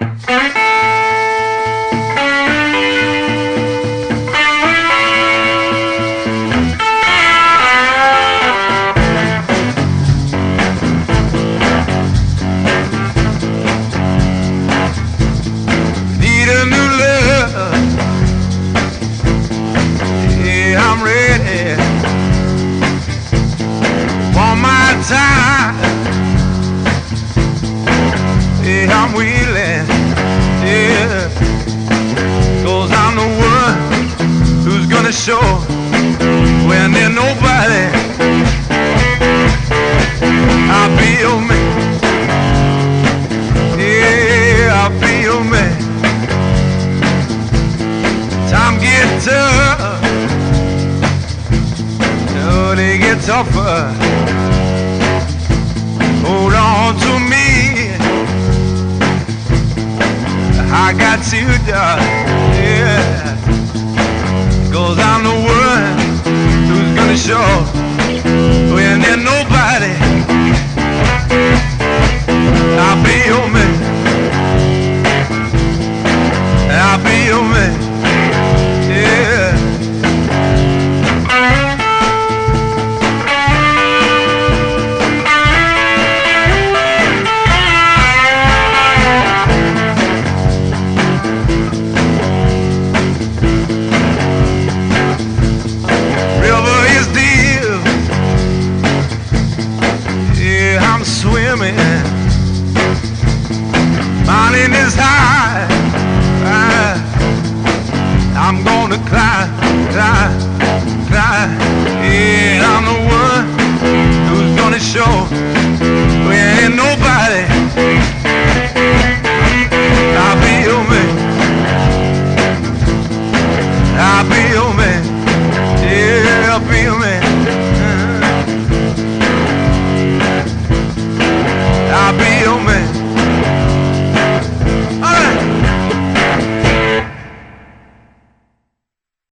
Need a new love. Yeah, I'm ready. Want my time. Yeah, I'm willing. Yeah, 'cause I'm the one who's gonna show when there's nobody. I feel me. Yeah, I feel me. Time gets tough. No, they get tougher. Hold on to me. I got you, darling. Yeah, 'cause I'm the one who's gonna show when there's nobody. I feel me. I feel me. Yeah. River is deep. Yeah, I'm swimming. Mountain is high. I'm gonna climb, climb.